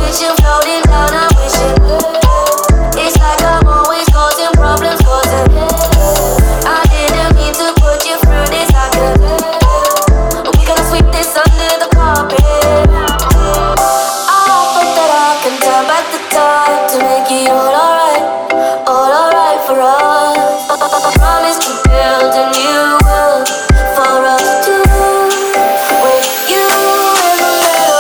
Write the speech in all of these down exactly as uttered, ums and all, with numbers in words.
wishing, floating down, I'm wishing. It's like I'm always causing problems, causing. I didn't mean to put you through this, I could. We gonna sweep this under the carpet. I hope that I can turn back the time to make it all alright, all alright for us. I promise to build a new world for us two, with you in the middle.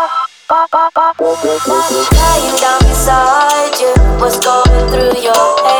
Lying down beside you, what's going through your head?